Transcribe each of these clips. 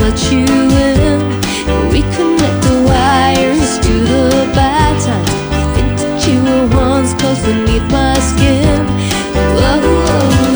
let you in. We connect the wires to the bad times. Think that you were once close beneath my skin. Whoa, whoa,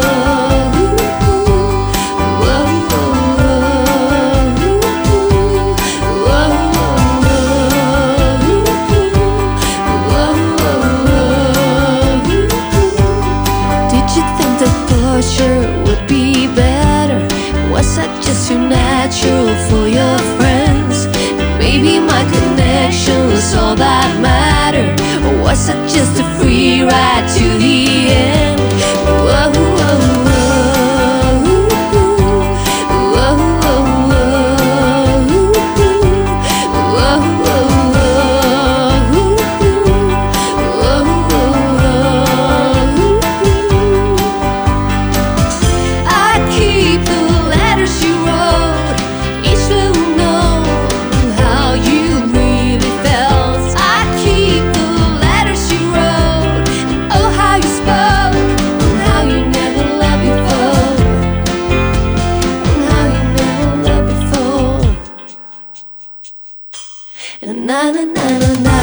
sure would be better. Was that just too natural for your friends? Maybe my connection was all that mattered. Or was that just a free ride to the end? Whoa, whoa, whoa, whoa, whoa, na na na na na.